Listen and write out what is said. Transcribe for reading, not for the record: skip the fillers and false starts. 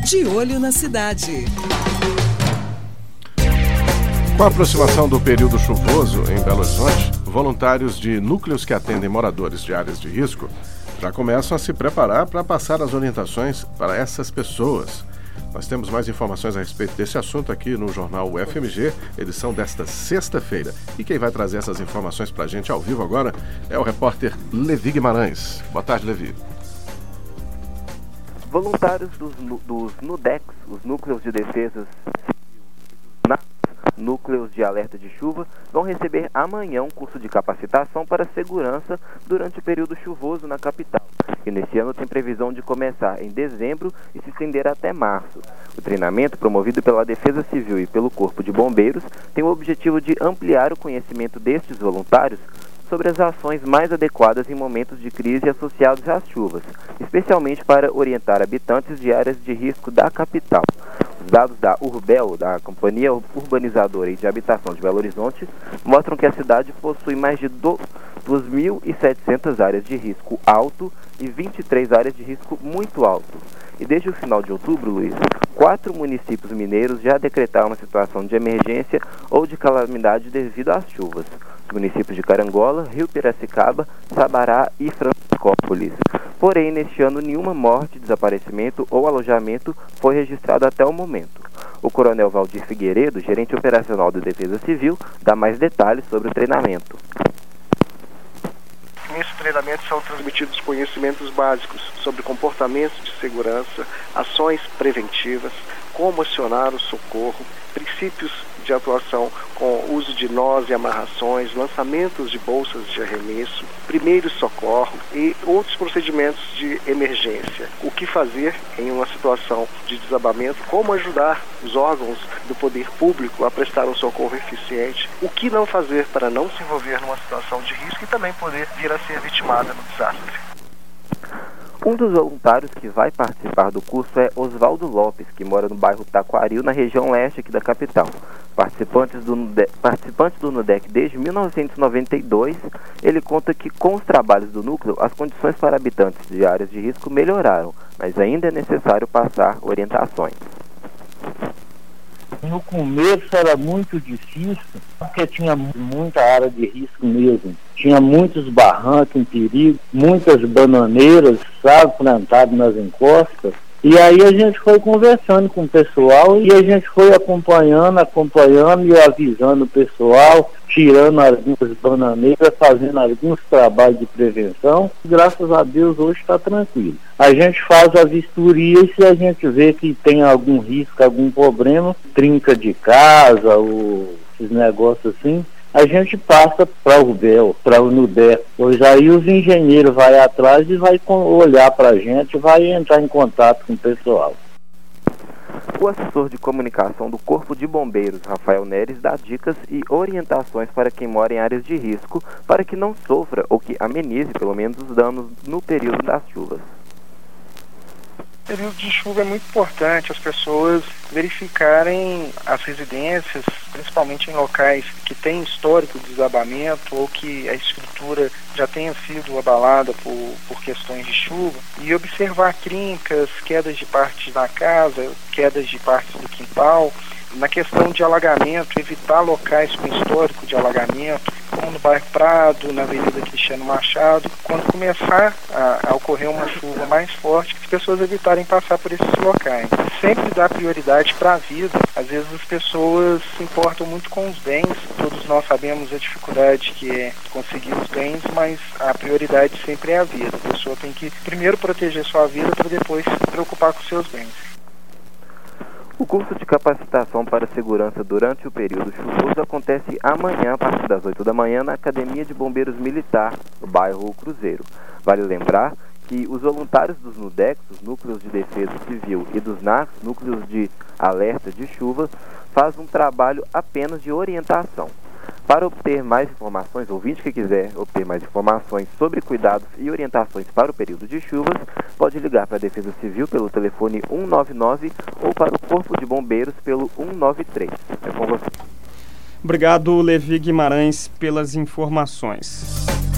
De Olho na Cidade. Com a aproximação do período chuvoso em Belo Horizonte, voluntários de núcleos que atendem moradores de áreas de risco já começam a se preparar para passar as orientações para essas pessoas. Nós temos mais informações a respeito desse assunto aqui no Jornal UFMG, edição desta sexta-feira. E quem vai trazer essas informações para a gente ao vivo agora é o repórter Levi Guimarães. Boa tarde, Levi. Voluntários dos NUDECs, os Núcleos de Defesa Núcleos de Alerta de Chuva, vão receber amanhã um curso de capacitação para segurança durante o período chuvoso na capital, que nesse ano tem previsão de começar em dezembro e se estender até março. O treinamento, promovido pela Defesa Civil e pelo Corpo de Bombeiros, tem o objetivo de ampliar o conhecimento destes voluntários sobre as ações mais adequadas em momentos de crise associados às chuvas, especialmente para orientar habitantes de áreas de risco da capital. Os dados da Urbel, da Companhia Urbanizadora e de Habitação de Belo Horizonte, mostram que a cidade possui mais de 2.700 áreas de risco alto e 23 áreas de risco muito alto. E desde o final de outubro, Luiz, 4 municípios mineiros já decretaram uma situação de emergência ou de calamidade devido às chuvas. Os municípios de Carangola, Rio Piracicaba, Sabará e Franciscópolis. Porém, neste ano, nenhuma morte, desaparecimento ou alojamento foi registrado até o momento. O coronel Valdir Figueiredo, gerente operacional da Defesa Civil, dá mais detalhes sobre o treinamento. Nesse treinamento são transmitidos conhecimentos básicos sobre comportamentos de segurança, ações preventivas, como acionar o socorro, princípios de atuação com uso de nós e amarrações, lançamentos de bolsas de arremesso, primeiros socorros e outros procedimentos de emergência. O que fazer em uma situação de desabamento, como ajudar os órgãos do poder público a prestar um socorro eficiente, o que não fazer para não se envolver numa situação de risco e também poder vir a ser vitimada no desastre. Um dos voluntários que vai participar do curso é Oswaldo Lopes, que mora no bairro Taquaril, na região leste aqui da capital. Participante do NUDEC desde 1992, ele conta que com os trabalhos do núcleo, as condições para habitantes de áreas de risco melhoraram, mas ainda é necessário passar orientações. No começo era muito difícil, porque tinha muita área de risco mesmo. Tinha muitos barrancos em perigo, muitas bananeiras, sabe, plantadas nas encostas. E aí a gente foi conversando com o pessoal e a gente foi acompanhando e avisando o pessoal, tirando algumas bananeiras, fazendo alguns trabalhos de prevenção. Graças a Deus hoje está tranquilo. A gente faz a vistoria e se a gente vê que tem algum risco, algum problema, trinca de casa ou esses negócios assim, a gente passa para o Urbel, para o NUDEC. Pois aí os engenheiros vão atrás e vai olhar para a gente, vai entrar em contato com o pessoal. O assessor de comunicação do Corpo de Bombeiros, Rafael Neres, dá dicas e orientações para quem mora em áreas de risco, para que não sofra ou que amenize pelo menos os danos no período das chuvas. O período de chuva é muito importante as pessoas verificarem as residências, principalmente em locais que têm histórico de desabamento ou que a estrutura já tenha sido abalada por questões de chuva, e observar trincas, quedas de partes da casa, quedas de partes do quintal. Na questão de alagamento, evitar locais com histórico de alagamento, como no bairro Prado, na Avenida Cristiano Machado. Quando começar a ocorrer uma chuva mais forte, as pessoas evitarem passar por esses locais. Sempre dá prioridade para a vida. Às vezes as pessoas se importam muito com os bens, todos nós sabemos a dificuldade que é conseguir os bens, mas a prioridade sempre é a vida. A pessoa tem que primeiro proteger sua vida para depois se preocupar com seus bens. O curso de capacitação para segurança durante o período chuvoso acontece amanhã, a partir das 8 da manhã, na Academia de Bombeiros Militar, no bairro Cruzeiro. Vale lembrar que os voluntários dos NUDECs, os Núcleos de Defesa Civil, e dos NACs, Núcleos de Alerta de Chuva, fazem um trabalho apenas de orientação. Para obter mais informações, ouvinte que quiser obter mais informações sobre cuidados e orientações para o período de chuvas, pode ligar para a Defesa Civil pelo telefone 199 ou para o Corpo de Bombeiros pelo 193. É com você. Obrigado, Levi Guimarães, pelas informações.